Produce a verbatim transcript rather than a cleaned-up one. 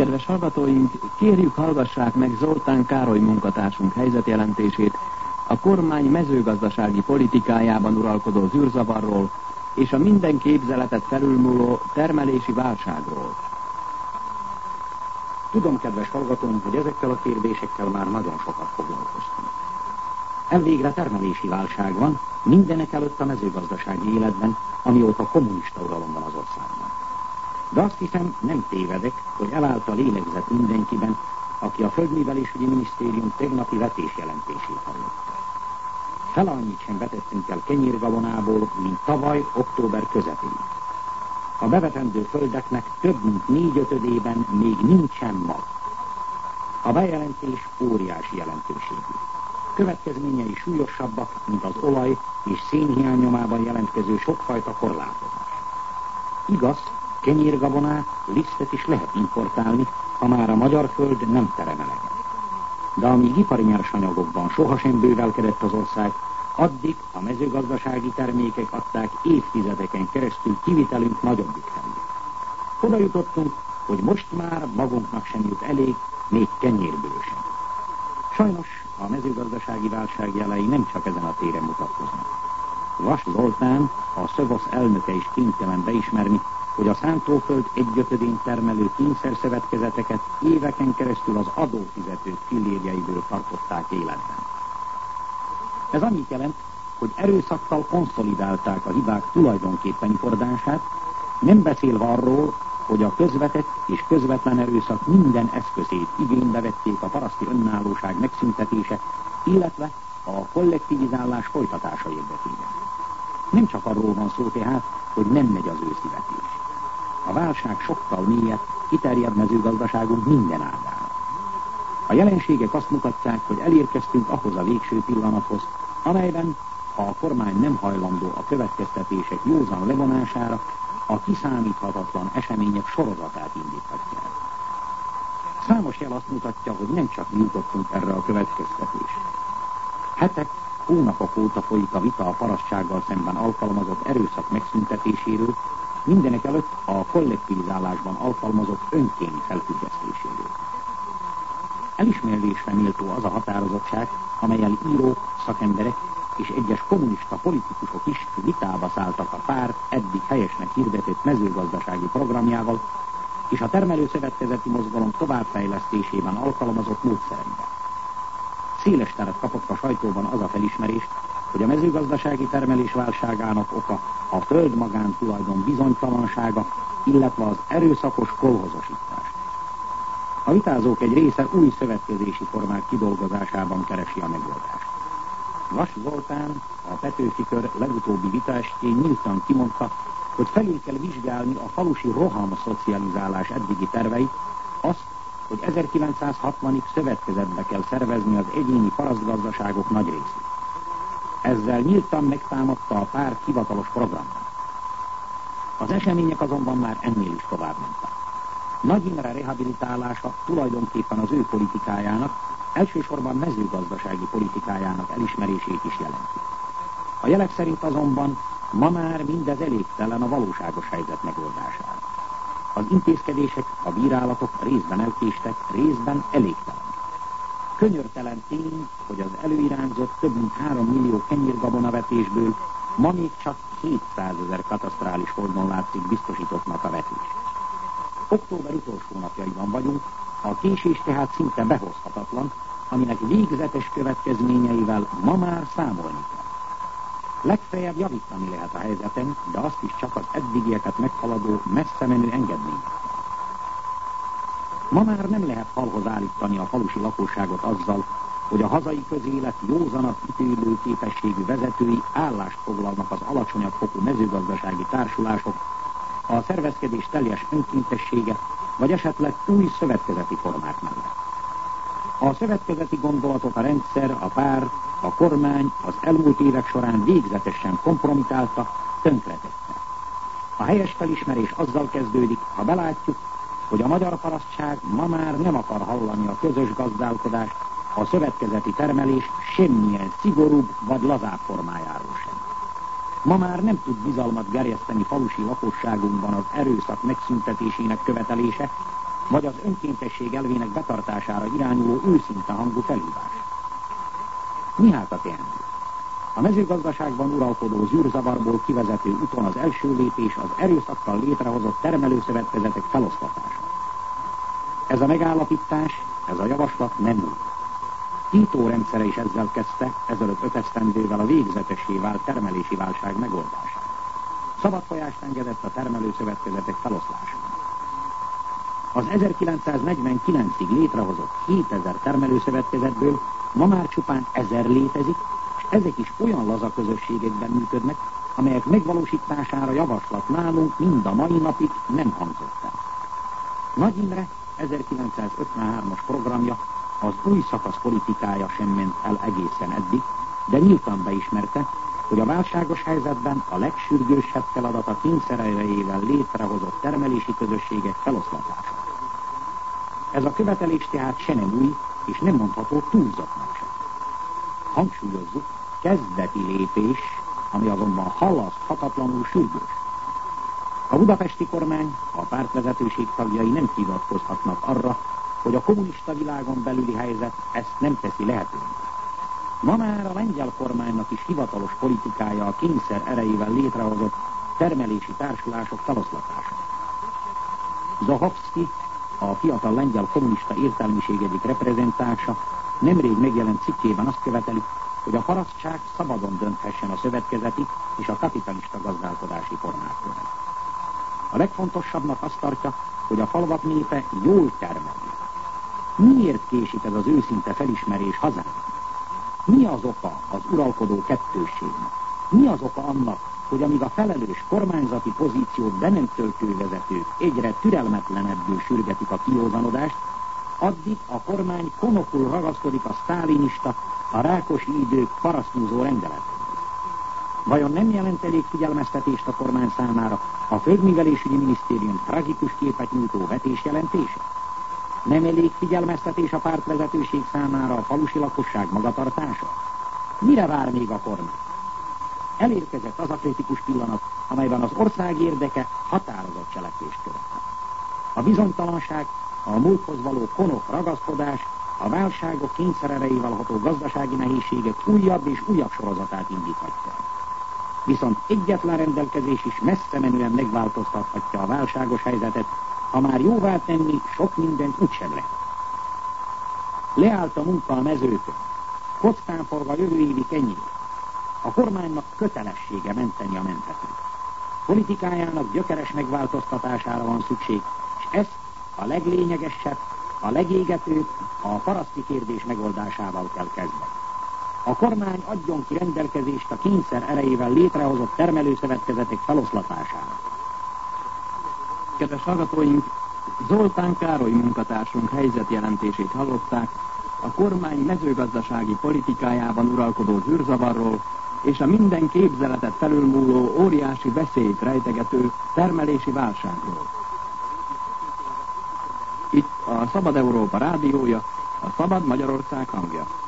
Kedves hallgatóink, kérjük, hallgassák meg Zoltán Károly munkatársunk helyzetjelentését a kormány mezőgazdasági politikájában uralkodó zűrzavarról és a minden képzeletet felülmúló termelési válságról. Tudom, kedves hallgatónk, hogy ezekkel a kérdésekkel már nagyon sokat foglalkoztunk. Elvégre termelési válság van, mindenek előtt a mezőgazdasági életben, amióta kommunista uralom van az országban. De azt hiszem, nem tévedek, hogy elállt a lélegzet mindenkiben, aki a Földművelésügyi Minisztérium tegnapi vetésjelentését hallotta. Fele annyit sem vetettünk el kenyérgabonából, mint tavaly október közepén. A bevetendő földeknek több mint négyötödében még nincsen mag. A bejelentés óriási jelentőségű. Következményei súlyosabbak, mint az olaj és szénhiány nyomában jelentkező sokfajta korlátozás. Igaz, kenyérgabonát, lisztet is lehet importálni, ha már a magyar föld nem teremeleget. De amíg ipari nyersanyagokban sohasem bővelkedett az ország, addig a mezőgazdasági termékek adták évtizedeken keresztül kivitelünk nagyobbik felé. Oda jutottunk, hogy most már magunknak sem jut elég, még kenyérből sem. Sajnos a mezőgazdasági válság jelei nem csak ezen a téren mutatkoznak. Vas Zoltán, a Szövosz elnöke is kénytelen beismerni, hogy a szántóföld egyötödén termelő kényszerszövetkezeteket éveken keresztül az adófizetők fillérjeiből tartották életben. Ez annyit jelent, hogy erőszakkal konszolidálták a hibák tulajdonképpeni fordását, nem beszélve arról, hogy a közvetett és közvetlen erőszak minden eszközét igénybe vették a paraszti önállóság megszüntetése, illetve a kollektivizálás folytatása érdekében. Nem csak arról van szó tehát, hogy nem megy az őszivetés. A válság sokkal mélyebb, kiterjed mezőgazdaságunk minden ágára. A jelenségek azt mutatják, hogy elérkeztünk ahhoz a végső pillanathoz, amelyben, ha a kormány nem hajlandó a következtetések józan levonására, a kiszámíthatatlan események sorozatát indíthatja el. Számos jel azt mutatja, hogy nem csak mi jutottunk erre a következtetésre. Hetek, hónapok óta folyik a vita a parasztsággal szemben alkalmazott erőszak megszüntetéséről, mindenek előtt a kollektivizálásban alkalmazott önkénti felfüggesztéséről. Elismerésre méltó az a határozottság, amellyel írók, szakemberek és egyes kommunista politikusok is vitába szálltak a párt eddig helyesnek hirdetett mezőgazdasági programjával és a termelőszövetkezeti mozgalom továbbfejlesztésében alkalmazott módszerekben. Széles teret kapott a sajtóban az a felismerés, hogy a mezőgazdasági termelés válságának oka a föld magántulajdon bizonytalansága, illetve az erőszakos kolhozosítás. A vitázók egy része új szövetkezési formák kidolgozásában keresi a megoldást. Vas Zoltán, a Petőfi Kör legutóbbi vitaestjén nyíltan kimondta, hogy felül kell vizsgálni a falusi roham szocializálás eddigi terveit, azt, hogy ezerkilencszázhatvanig szövetkezetbe kell szervezni az egyéni parasztgazdaságok nagy részét. Ezzel nyíltan megtámadta a párt hivatalos programját. Az események azonban már ennél is tovább mentek. Nagy Imre rehabilitálása tulajdonképpen az ő politikájának, elsősorban mezőgazdasági politikájának elismerését is jelenti. A jelek szerint azonban ma már mindez elégtelen a valóságos helyzet megoldására. Az intézkedések, a bírálatok részben elkéstek, részben elégtelen. Könyörtelen tény, hogy az előirányzott több mint három millió kenyérgabonavetésből ma még csak hétszázezer katasztrális holdon látszik biztosítottnak a vetés. Október utolsó napjaiban vagyunk, a késés tehát szinte behozhatatlan, aminek végzetes következményeivel ma már számolni kell. Legfeljebb javítani lehet a helyzeten, de azt is csak az eddigieket meghaladó, messze menő engedményekkel. Ma már nem lehet falhoz állítani a falusi lakosságot azzal, hogy a hazai közélet józanabb ítélő képességű vezetői állást foglalnak az alacsonyabb fokú mezőgazdasági társulások, a szervezkedés teljes önkéntessége, vagy esetleg új szövetkezeti formák mellett. A szövetkezeti gondolatot a rendszer, a párt, a kormány az elmúlt évek során végzetesen kompromitálta, tönkretette. A helyes felismerés azzal kezdődik, ha belátjuk, hogy a magyar parasztság ma már nem akar hallani a közös gazdálkodást, a szövetkezeti termelés semmilyen szigorúbb vagy lazább formájáról sem. Ma már nem tud bizalmat gerjeszteni falusi lakosságunkban az erőszak megszüntetésének követelése, vagy az önkéntesség elvének betartására irányuló őszinte hangú felhívás. Mi hát a teendő? A mezőgazdaságban uralkodó zűrzavarból kivezető úton az első lépés az erőszakkal létrehozott termelőszövetkezetek feloszlatása. Ez a megállapítás, ez a javaslat nem új. Tito rendszere is ezzel kezdte, ezelőtt öt esztendővel a végzetessé vált termelési válság megoldását. Szabad folyást engedett a termelőszövetkezetek feloszlására. Az ezerkilencszáznegyvenkilencig létrehozott hétezer termelőszövetkezetből ma már csupán ezer létezik, és ezek is olyan laza közösségekben működnek, amelyek megvalósítására javaslat nálunk mind a mai napig nem hangzott el. Nagy Imre ezerkilencszázötvenhármas programja, az új szakasz politikája sem ment el egészen eddig, de nyíltan beismerte, hogy a válságos helyzetben a legsürgősebb feladat a kényszererejével létrehozott termelési közösségek feloszlatása. Ez a követelés tehát se nem új, és nem mondható túlzottnak sem. Hangsúlyozzuk, kezdeti lépés, ami azonban halaszthatatlanul sürgős. A budapesti kormány, a pártvezetőség tagjai nem hivatkozhatnak arra, hogy a kommunista világon belüli helyzet ezt nem teszi lehetővé. Ma már a lengyel kormánynak is hivatalos politikája a kényszer erejével létrehozott termelési társulások feloszlatása. Zahovszky, a fiatal lengyel kommunista értelmiség egyik reprezentánsa nemrég megjelent cikkében azt követeli, hogy a parasztság szabadon dönthessen a szövetkezeti és a kapitalista gazdálkodási formákról. A legfontosabbnak azt tartja, hogy a falvak népe jól termelje. Miért késik ez az őszinte felismerés hazánkban? Mi az oka az uralkodó kettősségnek? Mi az oka annak, hogy amíg a felelős kormányzati pozíciót be nem töltő vezetők egyre türelmetlenebbül sürgetik a kiózanodást, addig a kormány konokul ragaszkodik a sztálinista, a rákosi idők parasztnyúzó rendelethez. Vajon nem jelent elég figyelmeztetést a kormány számára a Földművelésügyi Minisztérium tragikus képet nyújtó vetésjelentése? Nem elég figyelmeztetés a pártvezetőség számára a falusi lakosság magatartása? Mire vár még a kormány? Elérkezett az a kritikus pillanat, amelyben az ország érdeke határozott cselekvést követel. A bizonytalanság, a múlthoz való konok ragaszkodás, a válságok kényszererejével ható gazdasági nehézségek újabb és újabb sorozatát indíthatja. Viszont egyetlen rendelkezés is messze menően megváltoztathatja a válságos helyzetet, ha már jóvá tenni sok mindent úgysem lehet. Leállt a munka a mezőkön, kockán forog a jövő évi kenyér. A kormánynak kötelessége menteni a mentetőt. Politikájának gyökeres megváltoztatására van szükség, és ezt a leglényegesebb, a legégetőbb, a paraszti kérdés megoldásával kell kezdeni. A kormány adjon ki rendelkezést a kényszer erejével létrehozott termelőszövetkezetek feloszlatására. Kedves hallgatóink, Zoltán Károly munkatársunk helyzetjelentését hallották a kormány mezőgazdasági politikájában uralkodó zűrzavarról és a minden képzeletet felülmúló óriási veszélyt rejtegető termelési válságról. Itt a Szabad Európa rádiója, a Szabad Magyarország hangja.